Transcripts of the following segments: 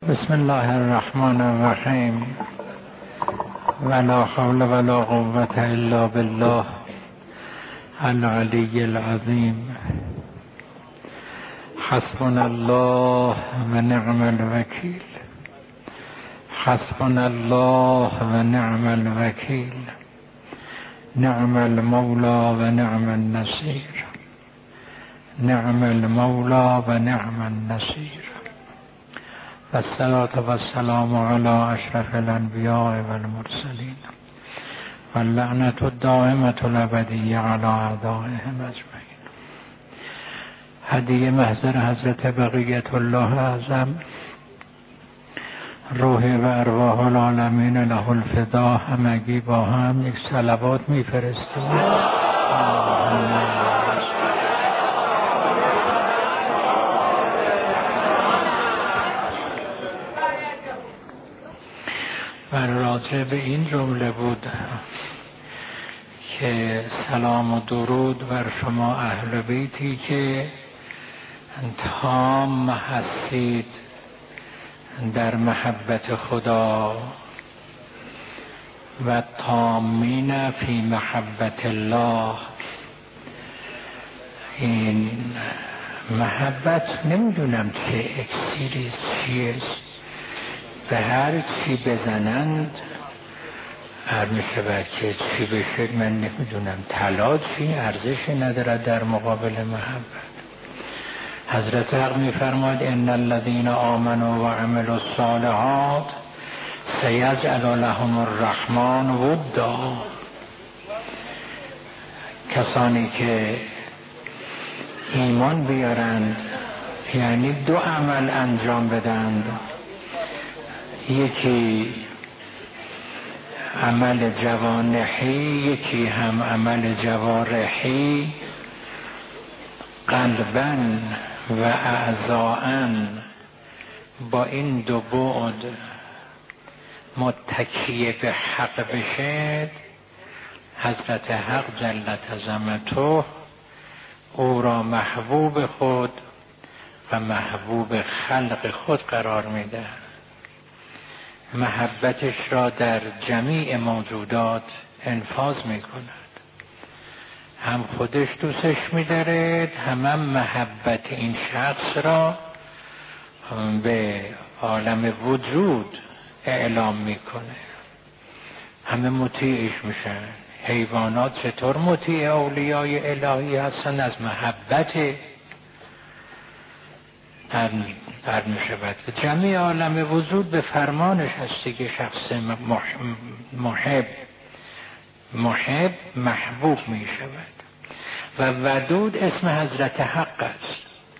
بسم الله الرحمن الرحیم ولا حول ولا قوة الا بالله العلی العظیم. حسبنا الله و نعم الوکیل، حسبنا الله و نعم الوکیل، نعم المولا و نعم النصیر، نعم المولا و نعم النصیر. والصلاة والسلام على اشرف الانبیاء والمرسلین واللعنة الدائمة الابدیة على اعدائهم اجمعین. هدیه محضر حضرت بقیت الله اعظم، روح و ارواح العالمین له الفدا، همگی با هم یک صلوات میفرستیم. و راجع به این جمله بود که سلام و درود بر شما اهل بیتی که تام هستید در محبت خدا و تامین فی محبت الله. این محبت نمیدونم چه اکسیری چیست، به هر چی بزنند هر میشه که چی بشه من نمیدونم. طلا چی ارزشی ندارد در مقابل محبت. حضرت حق میفرماید ان الذين آمنوا و عملوا الصالحات سیجعل لهم الرحمن ودا. کسانی که ایمان بیارند یعنی دو عمل انجام بدند، یکی عمل جوانحی یکی هم عمل جوارحی، قلباً و اعضاءً با این دو بعد متکی به حق بشد، حضرت حق جل عظمته او را محبوب خود و محبوب خلق خود قرار میده. محبتش را در جمیع موجودات انفاذ می کند. هم خودش دوستش می دارد، هم محبت این شخص را به عالم وجود اعلام می کنه. همه مطیعش میشن. حیوانات چطور مطیع اولیای الهی هستن؟ از محبت در میشود. جمعی عالم وجود به فرمانش هستی که شخص محب محبوب می شود. و ودود اسم حضرت حق است.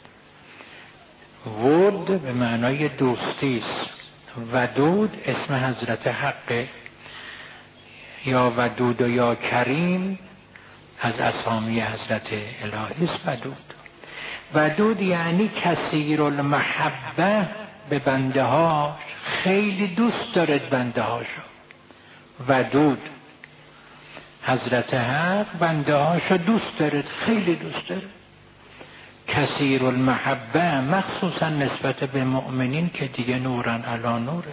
ود به معنای دوستی است. ودود اسم حضرت حق، یا ودود و یا کریم از اسامی حضرت الهی است. ودود یعنی کثیر المحبه به بنده هاش، خیلی دوست دارد بنده هاشو. ودود حضرت حق بنده هاشو دوست دارد، خیلی دوست دارد. کثیر المحبه مخصوصا نسبت به مؤمنین که دیگه نورن علی نوره.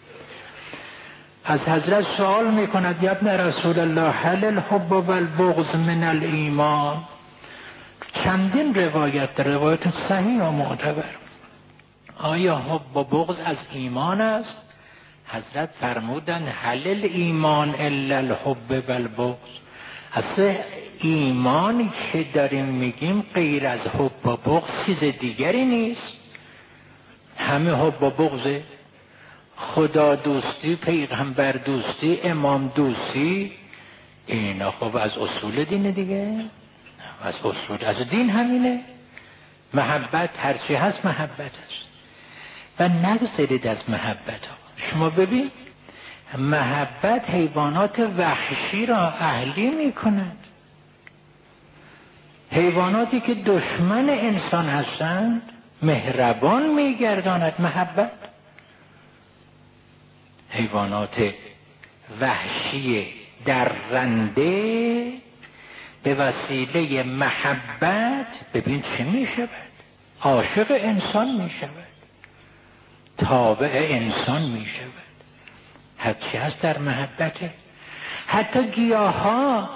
از حضرت سوال میکند یا ابن رسول الله هل الحب و البغض من الایمان؟ چندین روایت صحیح و معتبر. آیا حب و بغض از ایمان است؟ حضرت فرمودند هل الایمان الا الحب و البغض؟ اصلا ایمانی که داریم میگیم غیر از حب و بغض چیز دیگری نیست. همه حب و بغضه. خدا دوستی، پیغمبر دوستی، امام دوستی، اینا خب از اصول دین دیگه، از اصول از دین همینه. محبت هرچی هست محبت هست و نگذارید از محبت ها. شما ببین محبت حیوانات وحشی را اهلی می کند. حیواناتی که دشمن انسان هستند مهربان می گرداند محبت. حیوانات وحشی درنده به وسیله محبت ببین چه می شود، عاشق انسان می شود. تابع انسان می شود. هرچی هست در محبته. حتی گیاه ها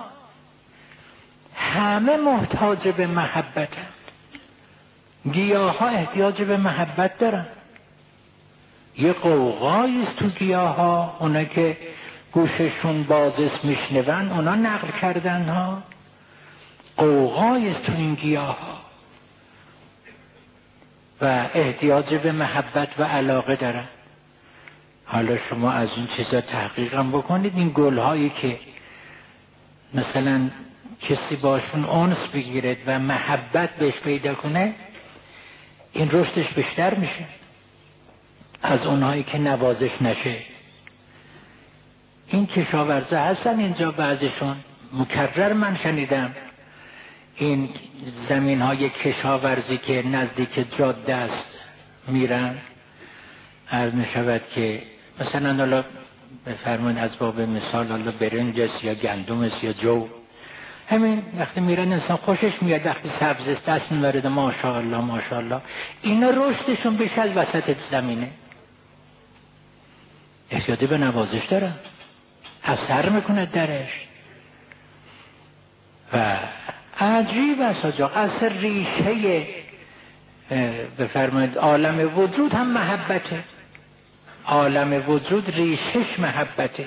همه محتاج به محبتند. گیاه ها احتیاج به محبت دارن. یه قوقایی است تو گیاه ها، اونا که گوششون بازست میشنون اونا نقل کردن ها. قوقایی است تو این گیاه ها و احتیاج به محبت و علاقه دارن. حالا شما از این چیزا تحقیقم بکنید. این گلهایی که مثلا کسی باشون انس بگیرد و محبت بهش پیدا کنه، این رشدش بیشتر میشه از اونهایی که نوازش نشه. این کشاورزا هستن اینجا، بعضیشون مکرر من شنیدم این زمین های کشاورزی که نزدیک جاده است میرن، عرض می شود که مثلا حالا بفرمایید از باب مثال حالا برنج است یا گندم است یا جو، همین وقتی میرن انسان خوشش میاد، وقتی سبز است دست میبرد ماشاءالله ماشاءالله. اینا رشدشون بیش از وسط زمینه. احتیاجی به نوازش دارن، اثر میکنه درش و عجیب است آجا. اصل ریشه بفرمایید عالم وجود هم محبته. عالم وجود ریشش محبته.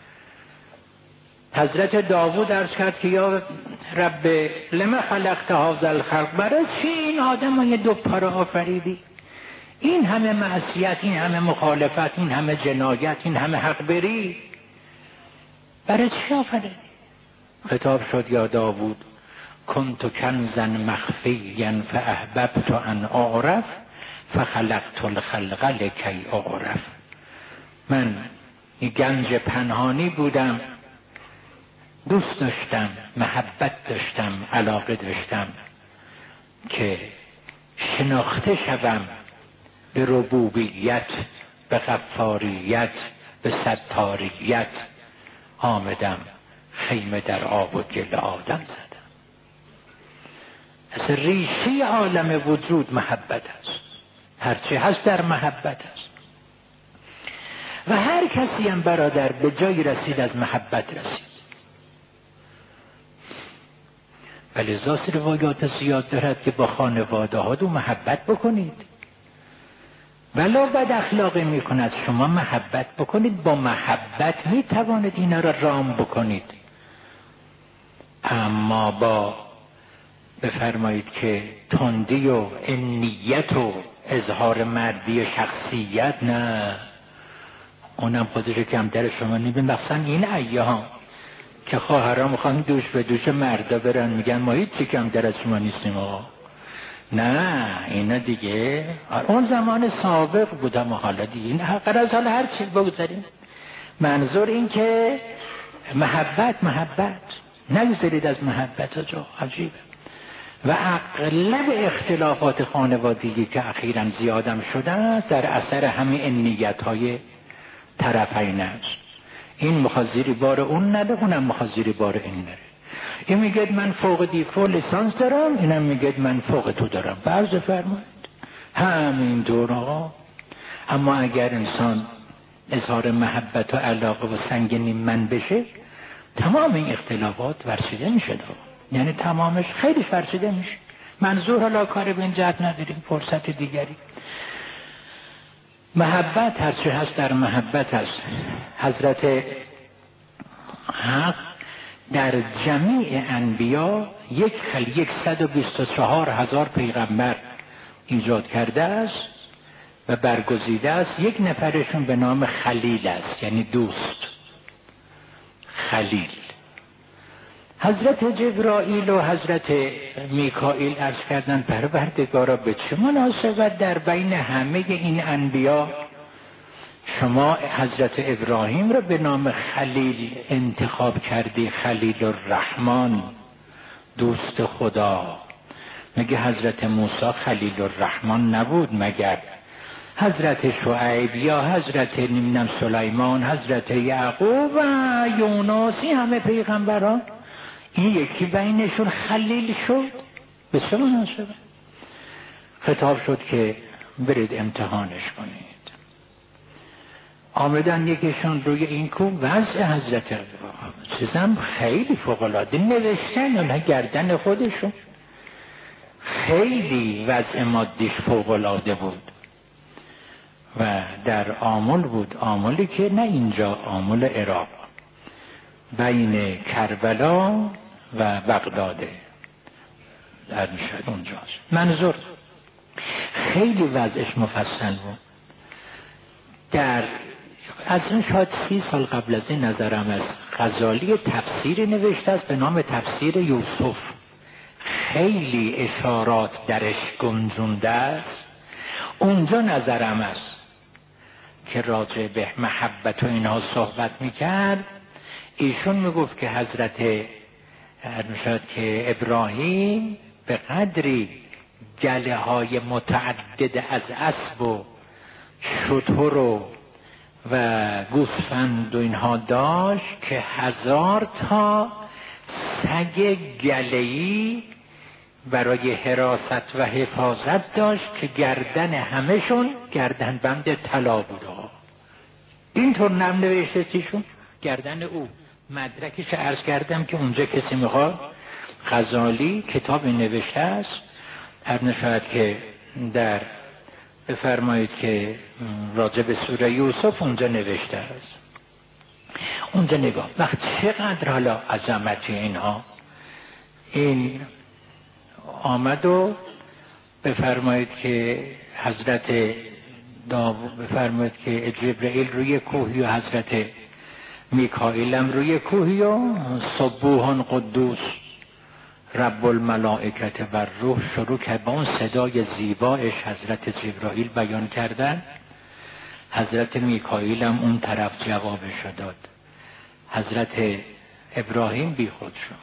حضرت داوود عرض کرد که یا رب لما خلقت هذا الخلق، برای چی این آدم های دو پاره آفریدی؟ این همه معصیت، این همه مخالفت، این همه جنایت، این همه حق بری، برای چی آفریدی؟ خطاب شد یا داوود کنت کنزا مخفیا فاحببت ان اعرف فخلقت الخلق لکی اعرف. من این گنج پنهانی بودم، دوست داشتم، محبت داشتم، علاقه داشتم که شناخته شوم به ربوبیت، به غفاریت، به ستاریت. آمدم خیمه در آب و گل آدم زدم. از ریشه عالم وجود محبت است. هرچی هست در محبت است و هر کسی هم برادر به جایی رسید از محبت رسید. ولی ذات روایات زیاد دارد که با خانواده ها دو محبت بکنید، ولو بد اخلاقی میکند شما محبت بکنید. با محبت میتوانید اینا را رام بکنید. اما با بفرمایید که تندی و انیت و اظهار مردی و شخصیت، نه، اونم خودش کمتر شما نبین. مثلا این ایام که خواهرها میخوان دوش به دوش مردا برن، میگن ما هیچی کمتر از شما نیستیم آقا. نه، اینا دیگه اون زمان سابق بودم و حالا دیگه این حقر از حال هر چیز بگذاریم. منظور این که محبت نگذارید از محبت آجا. عجیبه. و اغلب اختلافات خانوادگی که اخیراً زیادم شده است در اثر همین نیت‌های طرفین است. این میخواد زیر بار اون نره، اونم میخواد زیر بار این نره. این میگه من فوق دیپلم لیسانس دارم، اینم میگه من فوق تو دارم. فرض فرمایید همین دور آقا. اما اگر انسان اظهار محبت و علاقه و سنگینی من بشه، تمام این اختلافات ورشیده میشه. یعنی تمامش خیلی فرسوده میشه. منظور حالا کار به این جهت نداریم، فرصت دیگری. محبت هرچی هست در محبت هست. حضرت حق در جمیع انبیا 124,000 پیغمبر ایجاد کرده است و برگزیده است. یک نفرشون به نام خلیل است، یعنی دوست. خلیل. حضرت جبرائیل و حضرت میکائیل عرض کردن پروردگارا به چه مناسبت در بین همه این انبیا شما حضرت ابراهیم را به نام خلیل انتخاب کردی؟ خلیل الرحمن، دوست خدا. مگه حضرت موسی خلیل الرحمن نبود؟ مگر حضرت شعیب یا حضرت سلیمان، حضرت یعقوب و یوناسی، همه پیغمبران این یکی بینشون خلیل شد؟ به چه مناسبت؟ خطاب شد که برید امتحانش کنید. آمدن یکیشون روی این کو وضع حضرت چیزم خیلی فوق‌العاده نوشتن، اونها گردن خودشون خیلی وضع مادیش فوق‌العاده بود و در آمل بود، آملی که نه اینجا، آمل عراق بین کربلا و بغداده در میشد اونجاست. منظور خیلی وضعش مفصل بود. در از این شاید 30 سال قبل از این نظرم از غزالی تفسیری نوشته است به نام تفسیر یوسف، خیلی اشارات درش گنجونده است. اونجا نظرم است که راجع به محبت و اینها صحبت میکرد. ایشون میگفت که حضرت میشد که ابراهیم به قدری گله های متعدد از اسب و شتر و گوسفند و اینها داشت که 1000 تا سگ گله‌ای برای حراست و حفاظت داشت که گردن همشون گردن بند طلا بوده. اینطور نام نوشته چیشون گردن او. مدرکش عرض کردم که اونجا کسی میخواد غزالی کتابی نوشته است، هر نشاید که در بفرمایید که راجع به سوره یوسف اونجا نوشته است. اونجا نگاه وقت چقدر حالا عظمت اینها. این آمد و بفرمایید که حضرت بفرمایید که جبرئیل روی کوهی و حضرت میکائیل هم روی کوهی و سبوح قدوس رب الملائکه و روح شروع که با اون صدای زیبایش حضرت جبرائیل بیان کردن. حضرت میکائیل هم اون طرف جوابش داد. حضرت ابراهیم بی خود شد.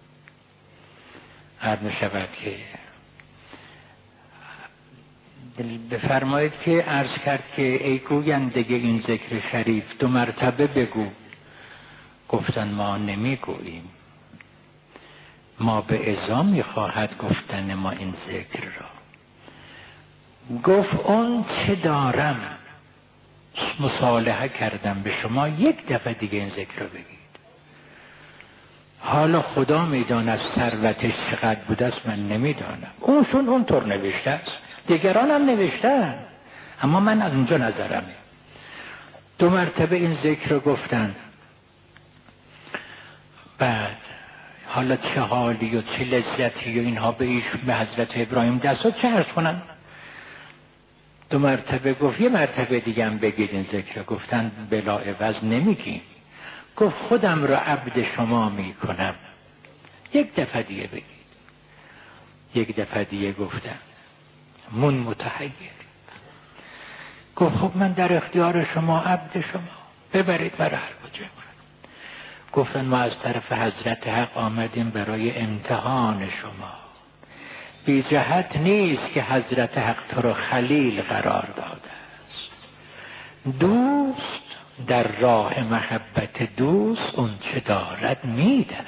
عرض می‌شود که بفرمایید که عرض کرد که ای گوینده این ذکر شریف 2 مرتبه بگو. گفتن ما نمیگوییم، ما به ازا میخواهد گفتن ما این ذکر را. گفت اون چه دارم مصالحه کردم به شما 1 دفعه دیگه این ذکر را بگید. حالا خدا میداند ثروتش چقدر بوده است، من نمیدانم. اونشون اونطور نوشته است، دیگران هم نوشتن، اما من از اونجا نظرمه. 2 مرتبه این ذکر رو گفتن. بعد حالا چه حالی و چه لذتی و اینها به حضرت ابراهیم دست و چه عرض کنن. 2 مرتبه گفت 1 مرتبه دیگه هم بگید این ذکر. گفتن بلا عوض نمیگیم. گفت خودم را عبد شما میکنم، 1 دفعه دیگه بگید. 1 دفعه دیگه گفتم متحیر. گفت خب من در اختیار شما، عبد شما، ببرید برای هر کجا. گفتن ما از طرف حضرت حق آمدیم برای امتحان شما. بی جهت نیست که حضرت حق تو رو خلیل قرار داده است. دوست در راه محبت دوست اون چه دارد میده.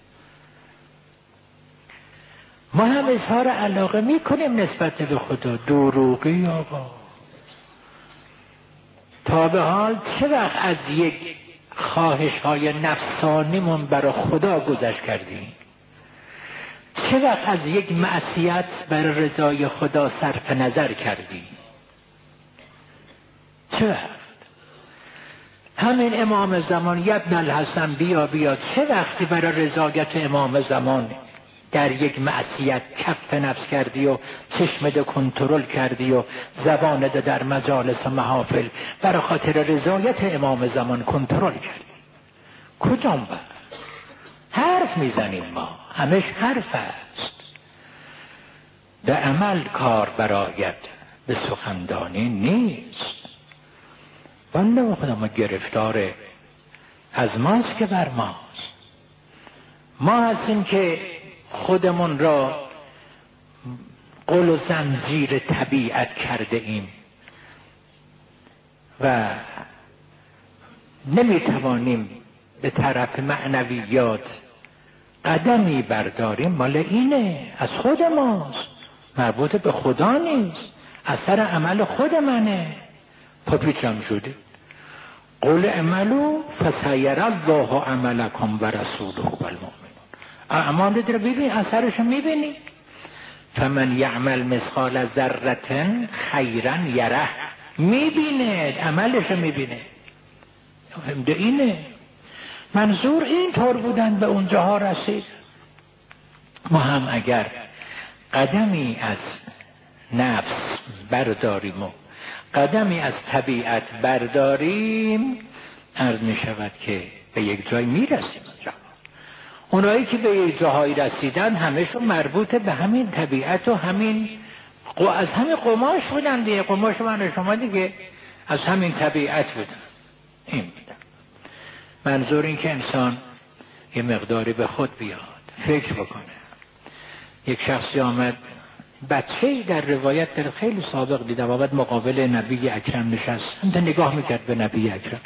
ما هم اظهار علاقه میکنیم نسبت به خدا. دروغی آقا. تا به حال چه وقت از یک خواهش های نفسانیمون برای خدا گذشت کردیم؟ چه وقت از یک معصیت برای رضای خدا صرف نظر کردیم؟ چه وقت؟ همین امام زمان ابن الحسن بیا چه وقتی برای رضایت امام زمان در یک معصیت کف نفس کردی و چشمت کنترل کردی و زبانت در مجالس و محافل برای خاطر رضایت امام زمان کنترل کردی؟ کجام بود؟ حرف میزنیم ما، همش حرف است. به عمل کار برآید، به سخندانی نیست. بنده خدا ما گرفتار از ماست که بر ماست. ما هستیم که خودمون را قل و زنجیر طبیعت کرده ایم و نمیتوانیم به طرف معنویات قدمی برداریم. مال اینه، از خود ماست، مربوط به خدا نیست، اثر عمل خود منه. خب هیچ هم شده. قل اعملوا فسيرى الله عملكم و رسوله و المؤمنون. اعمالت رو ببین، اثرش میبینی. فمن یعمل مثقال ذره خیرا یره، میبینه، عملش میبینه. اینه منظور. این طور بودن به اونجاها رسید. ما هم اگر قدمی از نفس برداریم و قدمی از طبیعت برداریم، عرض می شود که به یک جای می رسیم. اونایی که به یک جاهایی رسیدن همشون مربوط به همین طبیعت و همین از همین قماش بودن دیگه. قماش من شما دیگه از همین طبیعت بودن. این بودن. منظور این که انسان یه مقداری به خود بیاد، فکر بکنه. یک شخصی آمد، بچه‌ای در روایت در خیلی سابق دیدم، آمد مقابل نبی اکرم نشست، هم نگاه میکرد به نبی اکرم.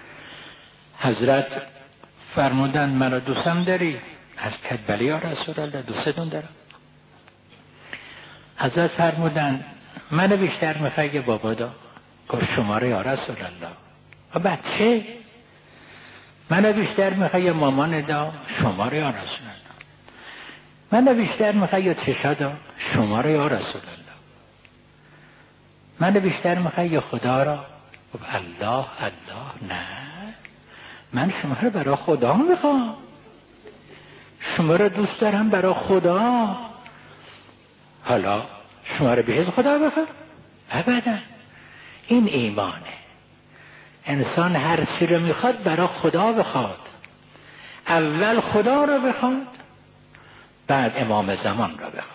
حضرت فرمودن منو دوستم داری؟ از کرد بله یا رسول الله، دوستتون دارم. حضرت فرمودن منو بیشتر میخوای که بابا دا؟ گفت شما رو یا رسول الله. و بچه منو بیشتر میخوای یا مامان دا؟ شما رو یا رسول الله. منو بیشتر میخوای یا چشا دا؟ شما رو یا رسول الله. منو بیشتر میخوای یا خدا را؟ گفت الله الله. نه، من شما رو برای خدا میخوام، شما رو دوست دارم برای خدا. حالا شما رو به خدا بخوام؟ ابدا. این ایمانه. انسان هر چی رو میخواد برای خدا بخواد. اول خدا رو بخواد، بعد امام زمان رو بخواد.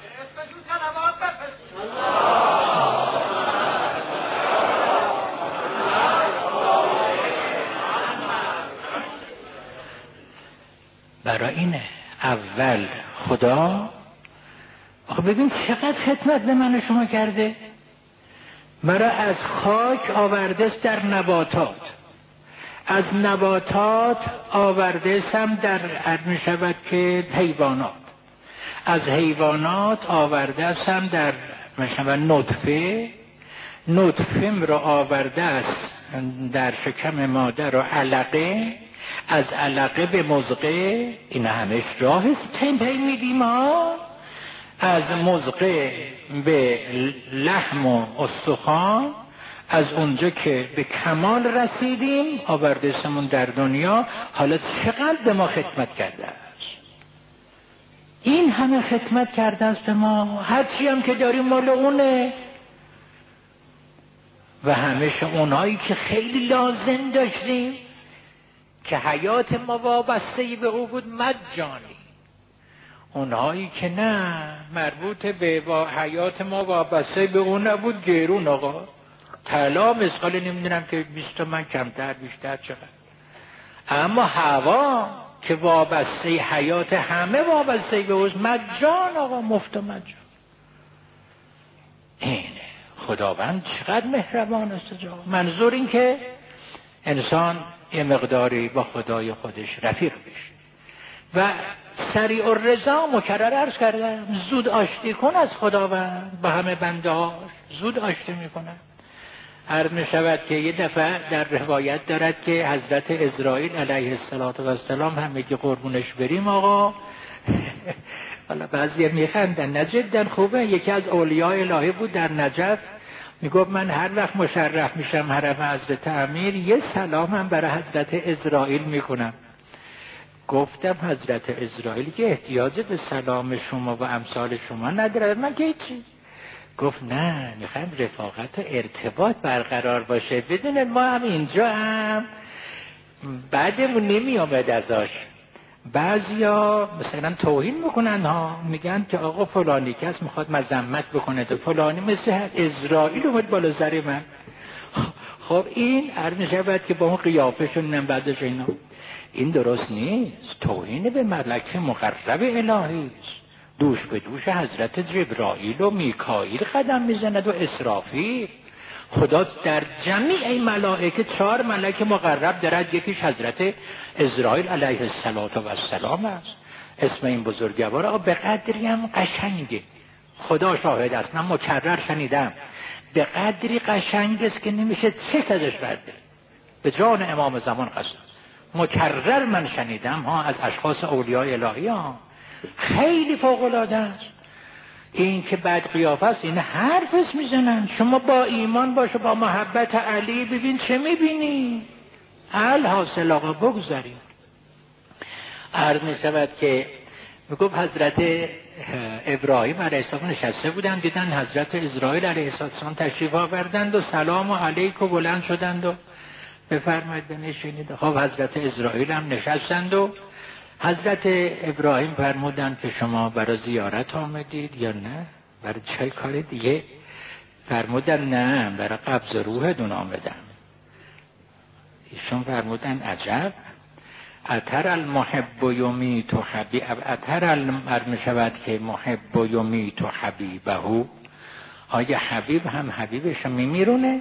برای اینه اول خدا. خب ببین چقدر خدمت به من شما کرده. مرا از خاک آورده است در نباتات، از نباتات آورده استم در می شود که حیوانات، از حیوانات آورده استم در می شود نطفه، نطفه را آورده است در شکم مادر و علقه، از علقه به مضغه. این همش راه پی میدیم ها. از مضغه به لحم و استخوان، از اونجا که به کمال رسیدیم آورده اسمون در دنیا. حالا چقدر به ما خدمت کرده است. این همه خدمت کرده است به ما. هرچی هم که داریم مال اونه. و همیشه اونایی که خیلی لازم داشتیم که حیات ما وابسته به او بود مجانی. اونهایی که نه، مربوط به حیات ما وابسته به اون نبود، گرون آقا. طلا مثقال نمیدونم که 20 تومن کمتر بیشتر چقدر. اما هوا که وابسته حیات همه وابسته به اوست، مجان آقا، مفت و مجان. اینه خداوند چقدر مهربان است. منظور این که انسان یه مقداری با خدای خودش رفیق بشه. و سریع الرضا مکرر عرض کردم، زود آشتی کن از خداوند با همه بنده هاش، زود آشتی میکنن. عرض می شود که یه دفعه در روایت دارد که حضرت عزرائیل علیه السلام هم میگه قربونش بریم آقا. حالا بعضی میخندن، نه جدا خوبه. یکی از اولیاء الهی بود در نجف، میگفت من هر وقت مشرف میشم حرم حضرت امیر یه سلام هم برای حضرت عزرائیل میکنم. گفتم حضرت عزرائیل که احتیاج به سلام شما و امثال شما نداره، من که چی؟ گفت نه، میخوایم رفاقت و ارتباط برقرار باشه. بدونه ما هم اینجا هم بعدمون نمی آمد ازش. بعضیا مثلا توهین میکنن ها، میگن که آقا فلانی کس میخواد مذمت بکنه تو فلانی مثل عزرائیل اومد بالا سر من. خب این عرض میشود که با اون قیافشون نمیدش اینا، این درست نیست. توهین به ملک مقرب الهی است. دوش به دوش حضرت جبرائیل و میکائیل قدم میزند و اسرافیل. خدا در جمیع این ملائکه 4 ملک مقرب دارد، یکیش حضرت عزرائیل علیه السلام است. اسم این بزرگوار به قدری هم قشنگه، خدا شاهد است، من مکرر شنیدم، به قدری قشنگ است که نمیشه چشم ازش برده. به جان امام زمان قسم. مکرر من شنیدم ها از اشخاص اولیاء الهی ها، خیلی فوق العاده است. این که بد قیافه است این حرف است میزنن. شما با ایمان باشه، با محبت علی ببین چه میبینی. الحاصل آقا بگذاریم. عرض میشود که میگفت حضرت ابراهیم علیه السلام نشسته بودند، دیدن حضرت اسرائیل علیه السلام تشریف آوردند و سلام علیک و بلند شدند و بفرمایید بنشینید. خب حضرت اسرائیل هم نشستند و حضرت ابراهیم فرمودند که شما برای زیارت آمدید یا نه؟ برای چه کار دیگه؟ فرمودند نه، برای قبض روحتون آمدم. ایشون فرمودند عجب، اتر المحب یمیت حبیب، اتر المرم شود که محب یمیت حبیبه، آیا حبیب هم حبیبش میمیرونه؟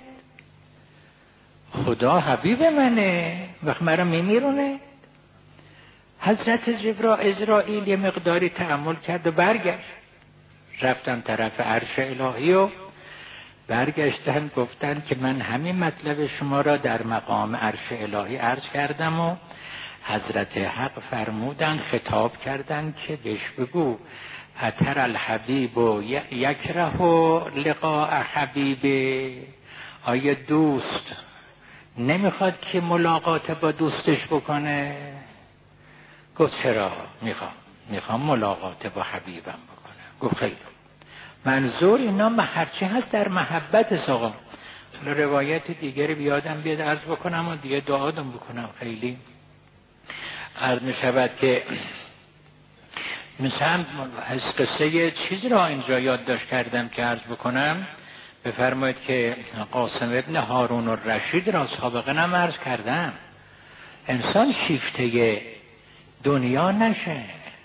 خدا حبیب منه وقت مرا میمیرونه؟ حضرت اسرائیل یه مقداری تأمل کرد و برگشت، رفتن طرف عرش الهی و برگشتن گفتن که من همین مطلب شما را در مقام عرش الهی عرض کردم و حضرت حق فرمودن، خطاب کردن که بهش بگو اتر الحبیب و یکره لقاء حبیبه، آیا دوست نمیخواد که ملاقات با دوستش بکنه؟ گفت چرا؟ میخوام ملاقات با حبیبم بکنه. گفت خیلی منظور اینا هرچی هست در محبت ساقا. روایت دیگری بیادم بیاد عرض بکنم و دیگه دعادم بکنم. خیلی عرض می شود که مثلا از قصه چیز را اینجا یادداشت کردم که عرض بکنم. بفرمایید که قاسم ابن هارون الرشید را سابقا هم عرض کردم، انسان شیفته دنیا نشه،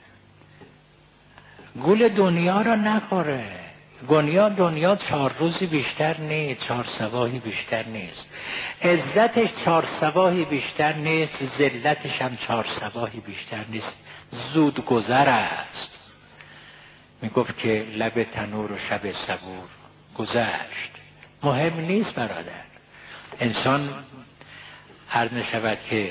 گول دنیا را نخوره. دنیا 4 روزی بیشتر نیست، 4 صباحی بیشتر نیست، عزتش 4 صباحی بیشتر نیست، ذلتش هم 4 صباحی بیشتر نیست، زود گذر است. میگفت که لب تنور و شب صبور گذشت. مهم نیست برادر. انسان هر نشود که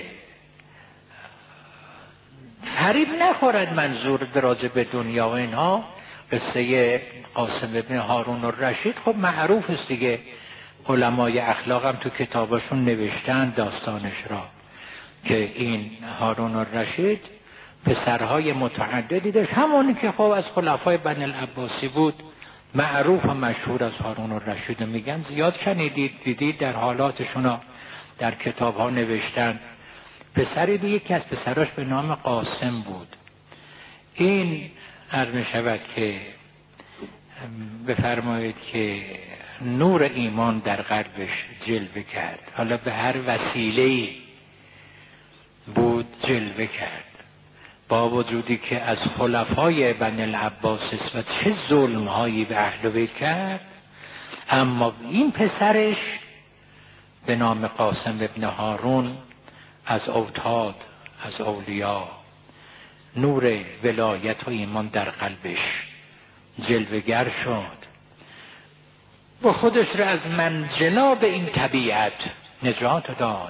فریب نخورد. منظور دراز به دنیا و اینها. قصه قاسم ابن هارون الرشید خب معروف است دیگه، علمای اخلاق هم تو کتاباشون نوشتن داستانش را، که این هارون الرشید پسرهای متعددی داشت، همونی که خب از خلفای بنی العباسی بود. معروف و مشهور از هارون الرشید میگن، زیاد شنیدید دیدید در حالاتشون در کتاب ها نوشتن. پسری دیگه که از پسراش به نام قاسم بود. این عرض می شود که بفرمایید که نور ایمان در قلبش جلوه کرد، حالا به هر وسیله‌ای بود جلوه کرد، با وجودی که از خلفای بنی العباس و چه ظلم‌هایی به اهل بیت کرد، اما این پسرش به نام قاسم ابن هارون از اوتاد، از اولیاء، نور ولایت و ایمان در قلبش جلوه‌گر شد و خودش را از منجناب این طبیعت نجات داد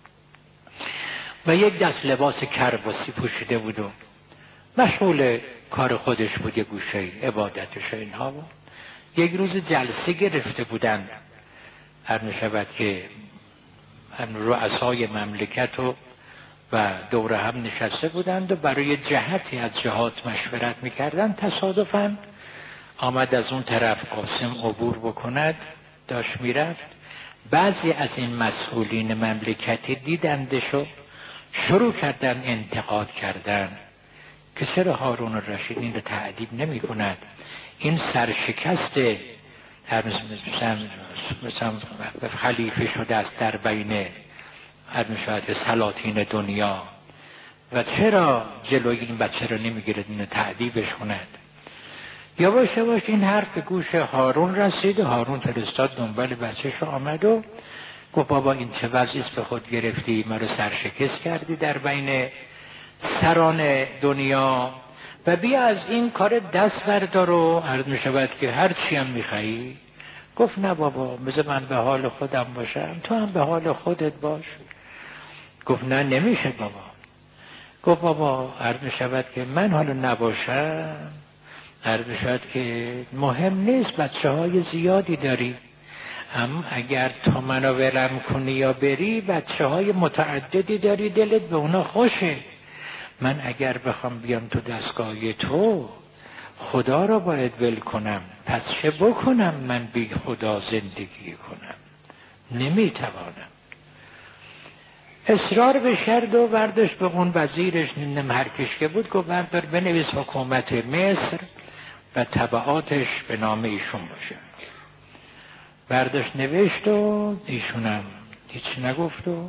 و یک دست لباس کرباسی پوشیده بود و مشغول کار خودش بود، یک گوشه عبادتش و اینها بود. یک روز جلسه گرفته بودند، هر میشود که رؤسای مملکت و دور هم نشسته بودند و برای جهتی از جهات مشورت میکردند. تصادفاً آمد از اون طرف قاسم عبور بکند، داشت میرفت. بعضی از این مسئولین مملکتی دیدندش و شروع کردن انتقاد کردن که چرا هارون الرشید این رو تعدیب نمی کند، این سرشکست مثلا خلیفه شده است در بین سلاطین دنیا و چرا جلوی این بچه رو نمیگیرد این تعدیبش کند. یواش یواش این حرف به گوش هارون رسید و هارون فرستاد دنبال بچه‌ش آمد و گفت بابا این چه وضعیست به خود گرفتی، ما رو سرشکست کردی در بین سران دنیا و بیا از این کار دست بردار و عرض می شود که هر چی هم می خواهی. گفت نه بابا، بذار من به حال خودم باشم، تو هم به حال خودت باش. گفت نه نمیشه بابا. گفت بابا عرض می شود که من حالا نباشم، عرض می شود که مهم نیست، بچه های زیادی داری، هم اگر تو منو ولم کنی یا بری بچه های متعددی داری، دلت به اونا خوشه. من اگر بخوام بیام تو دستگاه تو خدا را باید ول کنم، پس چه بکنم من بی خدا زندگی کنم؟ نمیتوانم. اصرار بشرد و برداشت به اون وزیرش نمهرکش که بود، گفت بردار بنویس حکومت مصر و تبعاتش به نام ایشون باشه. برداشت نوشت و ایشونم هیچ نگفت و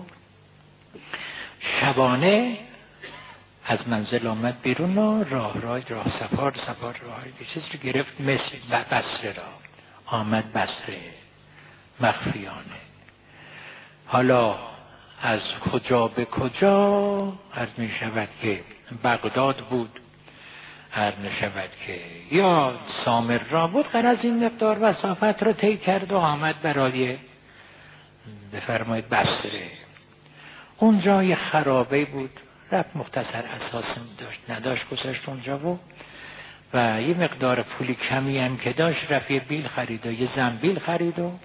شبانه از منزل آمد بیرون و راه سپار یه چیز رو گرفت مصر و بصره را آمد، بصره مخفیانه. حالا از کجا به کجا عرض می شود که بغداد بود، عرض می شود که یا سامر را بود، غرض این مقدار مسافت را طی کرد و آمد برای بفرمایید بصره. اون جای خرابه بود، رفت مختصر اساس نداشت گذاشت اونجا و یه مقدار پولی کمی هم که داشت رفت یه بیل خرید و یه زنبیل خرید و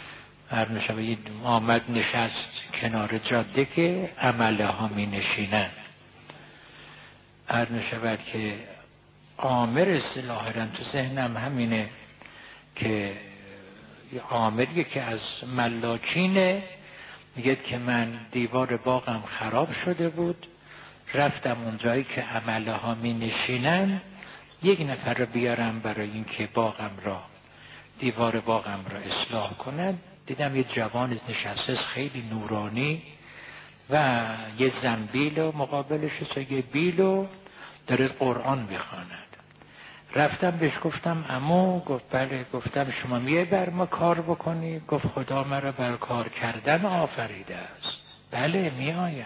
آمد نشست کنار جاده که عمله ها می نشینن. عرض شود که عامر اصطلاحاً تو ذهنم همینه که عامریه که از ملاکینه، میگه که من دیوار باغم خراب شده بود، رفتم اون جایی که عمله ها می نشینن، یک نفر رو بیارم برای اینکه دیوار باغم را اصلاح کنند. دیدم یه جوان نشسته خیلی نورانی و یه زنبیل و مقابلش یه بیل و داره قرآن میخواند. رفتم بهش گفتم عمو، گفت بله. گفتم شما میای بر ما کار بکنی؟ گفت خدا مرا بر کار کردن آفریده است. بله میایم.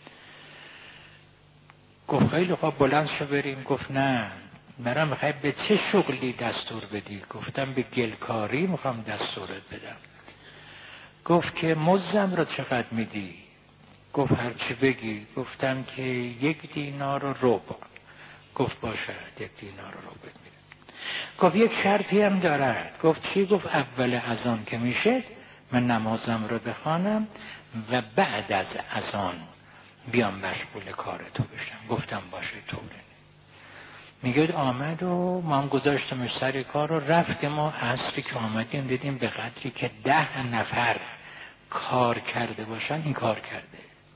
گفت خیلی خوب بلند شو بریم. گفت نه، مرا میخوای به چه شغلی دستور بدی؟ گفتم به گلکاری میخوام دستورت بدم. گفت که مزدم را چقدر میدی؟ گفت هرچی بگی. گفتم که 1 دینار و ربع. گفت باشه 1 دینار و ربع میدم. گفت یک شرطی هم دارد. گفت چی؟ گفت اول اذان که میشه من نمازم رو بخوانم و بعد از اذان بیام مشغول کار تو بشم. گفتم باشه طوره. میگه آمد و ما هم گذاشتمش سر کار و رفتیم و عصری که آمدیم دیدیم به قدری که 10 نفر کار کرده باشن این کار کرده.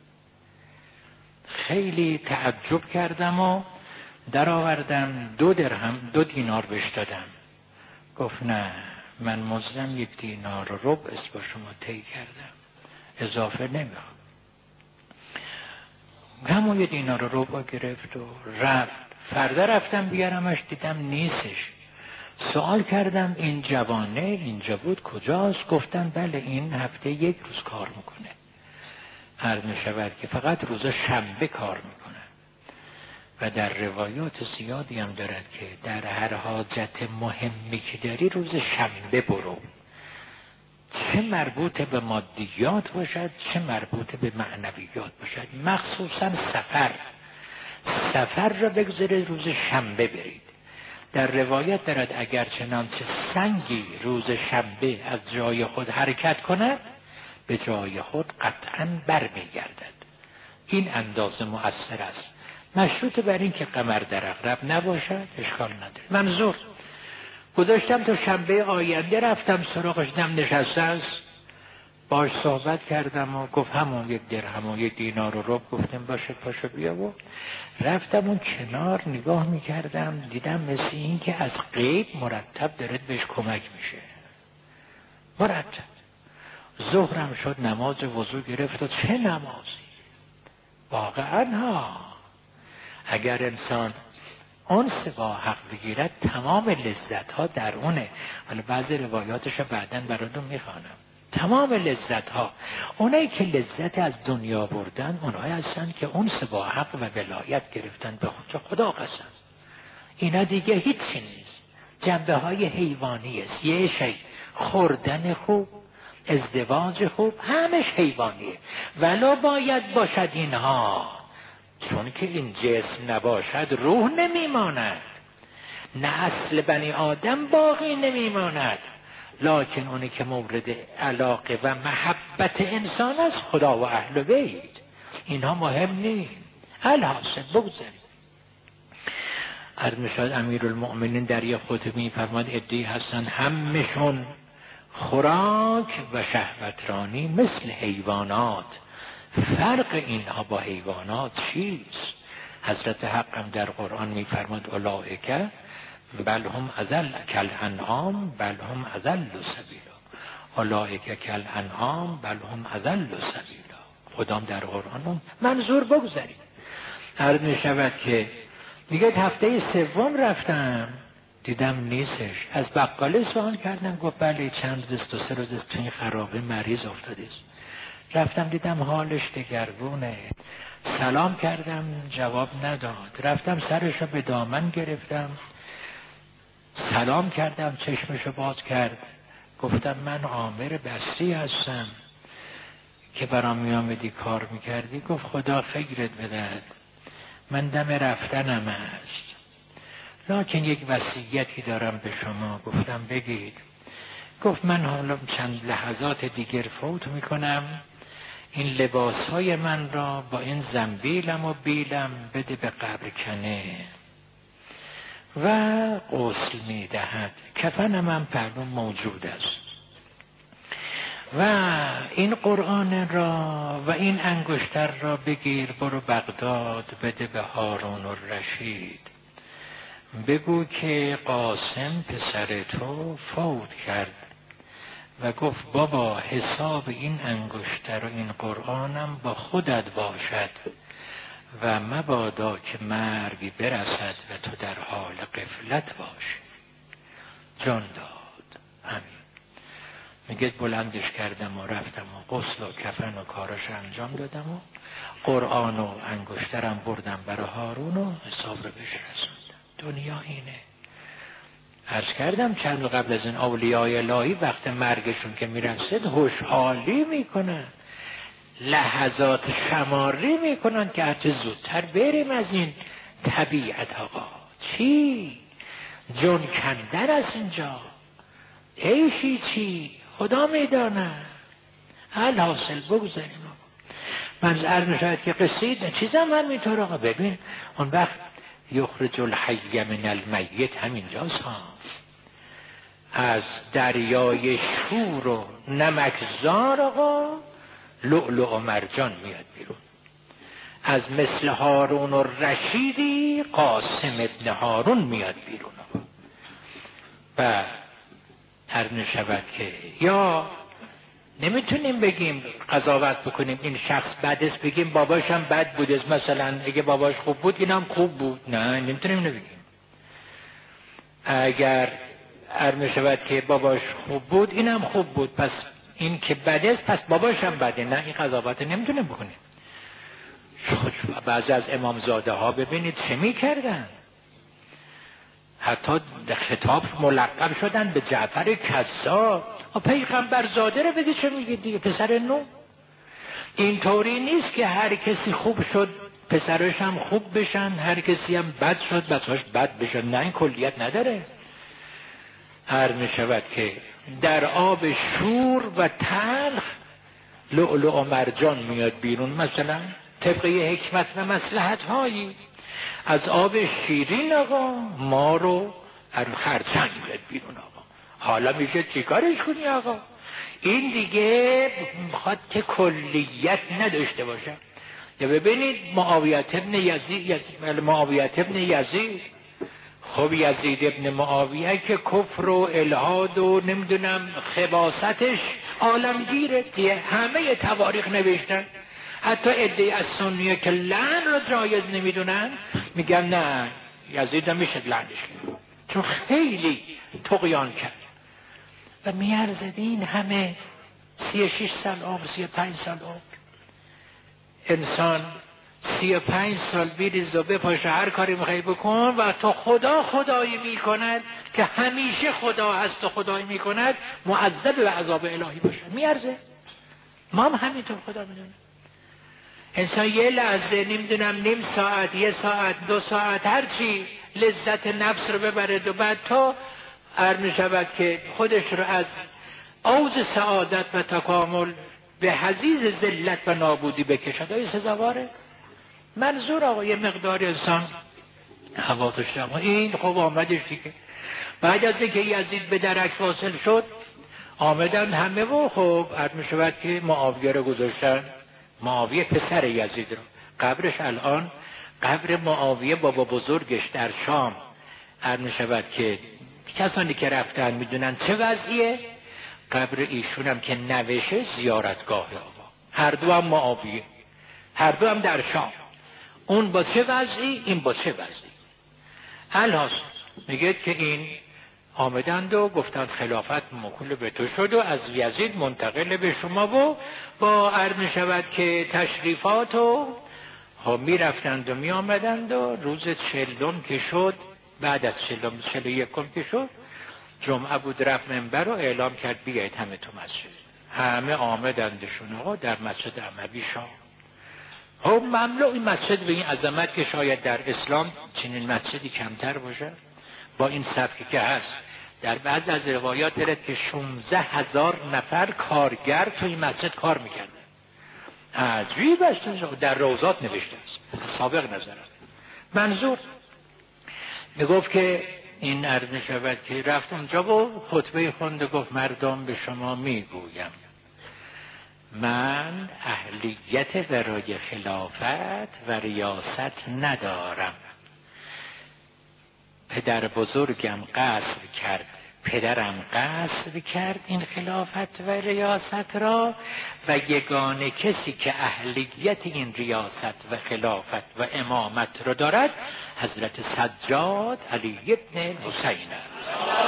خیلی تعجب کردم و در آوردم 2 دینار بهش دادم. گفت نه، من مزدم 1 دینار و ربع است با شما طی کردم، اضافه نمیخوام. همون 1 دینار و ربع گرفت و رفت. فردا رفتم بیارمش دیدم نیستش. سوال کردم این جوانه اینجا بود کجاست؟ گفتم بله این هفته 1 روز کار میکنه. عرض میشود که فقط روز شنبه کار میکنه و در روایات زیادی هم دارد که در هر حاجت مهمی که داری روز شنبه برو، چه مربوط به مادیات باشد چه مربوط به معنویات باشد، مخصوصا سفر را بگذاره روز شنبه برید. در روایت دارد اگر چنانچه سنگی روز شنبه از جای خود حرکت کند به جای خود قطعا برمیگردد. این اندازه مؤثر است. مشروط بر این که قمر در عقرب نباشد اشکال نداره. منظور گذاشتم تا شنبه آینده رفتم سراغش، دم نشسته است، باش صحبت کردم و گفت همون 1 درهم و 1 دینار و ربع. گفتم باشه پاشو بیا و رفتم اون کنار نگاه میکردم، دیدم مثل این که از غیب مرتب دارد بهش کمک میشه. مرتب ظهرم شد، نماز وضو گرفت و چه نمازی واقعا ها. اگر انسان انس با حق بگیرد تمام لذت ها در اونه. حالا بعضی روایاتش بعداً براتون میخوانم. تمام لذت ها، اونایی که لذت از دنیا بردن اونایی هستن که انس با حق و ولایت گرفتن به خدا قسم. اینا دیگه هیچی نیست، جنبه های حیوانی است. یه شی خوردن خوب، ازدواج خوب همش حیوانیه. ولو باید باشد اینها، چون که این جسم نباشد روح نمیماند، نه اصل بنی آدم باقی نمیماند. لکن اونی که مورد علاقه و محبت انسان است خدا و اهل بیت، اینها مهم نیست. الحاصل بگذاریم. عرض می‌شود امیرالمؤمنین در یک خطبه می‌فرماد عده‌ای هستن همشون خوراک و شهوترانی مثل حیوانات. فرق اینها با حیوانات چیست؟ حضرت حق هم در قرآن می‌فرماد اولئک بل هم اضل کالانعام بل هم اضل سبیلا. اولئک کالانعام بل هم اضل سبیلا. خدام در قرآن منظور بگذاریم. عرض می‌شود که میگه هفته سوم رفتم دیدم نیستش. از بقاله سوال کردم، گفت بله چند روز تا 3 روز تو این خرابه مریض افتاده است. رفتم دیدم حالش دگرگونه. سلام کردم جواب نداد. رفتم سرشو به دامن گرفتم، سلام کردم، چشمشو باز کرد. گفتم من عامر بصری هستم که برام میامدی کار میکردی. گفت خدا خیرت بدهد، من دم رفتنم است، لکن یک وصیتی دارم به شما. گفتم بگید. گفت من حالا چند لحظات دیگر فوت میکنم، این لباسهای من را با این زنبیلم و بیلم بده به قبر کنه و غسل میدهد. کفنم هم پهلو موجود است و این قرآن را و این انگشتر را بگیر برو بغداد بده به هارون الرشید، بگو که قاسم پسر تو فوت کرد و گفت بابا حساب این انگشتر و این قرآنم با خودت باشد و مبادا که مرگی برسد و تو در حال غفلت باشی. جان داد. همین میگه بلندش کردم و رفتم و غسل و کفن و کارش انجام دادم و قرآن و انگشترم بردم برای هارون و حساب رو بهش رسوندم. دنیا اینه. عرض کردم چند قبل از این اولیای الهی وقت مرگشون که میرسید خوشحالی میکنن، لحظات شماری میکنن که هرچه زودتر بریم از این طبیعت. آقا چی؟ جون کندر از اینجا عیشی چی؟ خدا میدانه. الحاصل بگذاریم. من عرض میشود که قصه چیزم همینطور. آقا ببین اون وقت یخرج الحی من المیت همینجاست ها. از دریای شور و نمکزار آقا لؤلؤ و مرجان میاد بیرون. از مثل هارون و رشیدی قاسم ابن هارون میاد بیرون آقا. و هر نشود که یا نمیتونیم بگیم قضاوت بکنیم این شخص بد است بگیم باباش هم بد بود است. مثلا اگه باباش خوب بود اینم خوب بود. نه نمیتونیم نبگیم. اگر هر نشود که باباش خوب بود اینم خوب بود پس این که بد است پس باباش هم بده. نه این قضاوت نمیتونیم بکنیم. بعضی از امامزاده ها ببینید چه میکردن، حتی خطاب ملقب شدن به جعفر کذاب. پیغمبر زاده رو بگی چه میگی دیگه پسر نو. اینطوری نیست که هر کسی خوب شد پسرش هم خوب بشن، هر کسی هم بد شد بچه‌اش بد بشن. نه این کلیت نداره. هر میشود که در آب شور و تلخ لؤلؤ و مرجان میاد بیرون. مثلا طبق حکمت و مصلحت هایی از آب شیرین آقا ما رو خرچنگ میاد بیرون آقا. حالا میشه چیکارش کنی آقا؟ این دیگه میخواد که کلیت نداشته باشه. یا ببینید معاویت ابن یزید خب یزید ابن معاویه که کفر و الحاد و نمیدونم خباستش عالمگیره دیگه. همه تواریخ نوشتن. حتی عده‌ای از سنیه که لعن را جایز نمیدونن میگن نه یزید میشه لعنش کنه چون خیلی طغیان کرد. و میارزد این همه 36 سال عمر 35 سال عمر انسان 35 سال بریز و بپاشه هر کاری میخوای بکن و تو خدایی میکند که همیشه خدا هست و خدایی میکند معذب به عذاب الهی باشه. میارزه؟ ما هم همینطور خدا میدونه. انسان یه لحظه نمیدونم نیم ساعت، 1 ساعت، 2 ساعت، هرچی لذت نفس رو ببرد و بعد تا میشود که خودش رو از اوج سعادت و تکامل به حضیض ذلت و نابودی بکشد. آیا سزاواره؟ منظور آقا یه مقدار انسان حواسش نمونه. این خب آمدش دیگه. بعد از اینکه یزید به درک واصل شد آمدن همه و خب می شود که معاویه رو گذاشتن. معاویه پسر یزید رو. قبرش الان قبر معاویه بابا بزرگش در شام می شود که کسانی که رفتن میدونن چه وضعیه. قبر ایشون هم که نوشه زیارتگاه آقا. هر دو هم معاویه، هر دو هم در شام. اون با چه وضعی، این با چه وضعی. الهاست میگه که این آمدند و گفتند خلافت موکول به تو شد و از یزید منتقل به شما و با عرض شود که تشریفات و می رفتند و می آمدند و روز 40 که شد، بعد از 41 که شد، جمعه بود، رفت منبر و اعلام کرد بیایید همه تو مسجد. همه آمدندشون آقا در مسجد اموی شاه. خب مملو این مسجد به این عظمت که شاید در اسلام چنین مسجدی کمتر باشه با این سبکی که هست. در بعض از روایات دارد که 16,000 نفر کارگر تو این مسجد کار میکردن. عجیب است، در روضات نوشته است، سابق نظرم. منظور میگفت که این عرض میشود که رفت اونجا و خطبه خوند و گفت مردم به شما میگویم من اهلیت برای خلافت و ریاست ندارم. پدر بزرگم قصد کرد، پدرم قصد کرد این خلافت و ریاست را و یگانه کسی که اهلیت این ریاست و خلافت و امامت را دارد حضرت سجاد علی ابن حسین است.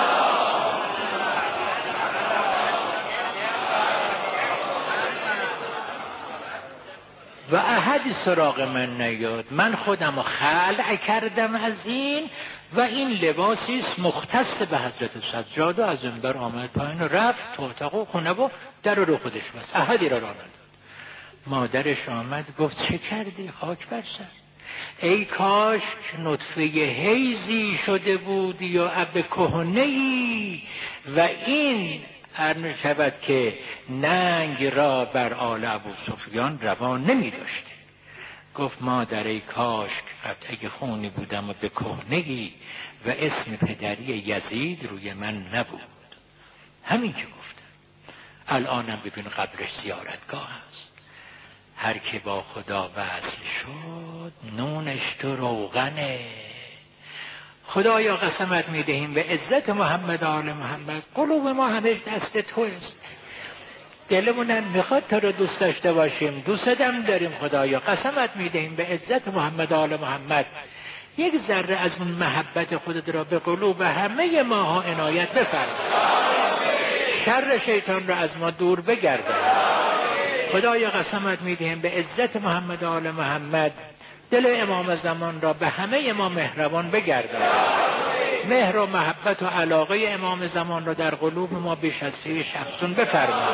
و احدی سراغ من نیاد. من خودم خلع کردم از این و این لباسی است مختص به حضرت سجاد و از منبر آمد پایین و رفت تو اتاق و خونه و در رو خودش بست. احدی را نداد. مادرش آمد گفت چه کردی؟ خاک بر سر. ای کاش نطفه حیزی شده بودی یا اب کهنه‌ای و این هر شود که ننگ را بر آل ابو سفیان روا نمی داشت. گفت مادر ای کاش قطعه خونی بودم و به کهنه‌ای و اسم پدری یزید روی من نبود. همین که گفتم. الانم ببین قبرش زیارتگاه است. هر که با خدا وصل شد نونش تو روغنه. خدایا قسمت میدهیم به عزت محمد آل محمد قلوب ما همش دست تو است. دلمون میخواد تو رو دوست داشته باشیم، دوستم داریم خدایا. قسمت میدهیم به عزت محمد آل محمد یک ذره از اون محبت خودت را به قلوب همه ماها عنایت بفرما. شر شیطان را از ما دور بگردان. خدایا قسمت میدهیم به عزت محمد آل محمد دل امام زمان را به همه ما مهربان بگردان. مهر و محبت و علاقه امام زمان را در قلوب ما بیش از پیش افزون بفرما.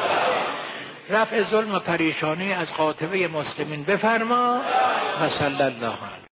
رفع ظلم و پریشانی از قاطبه مسلمین بفرما. و صلی الله علیه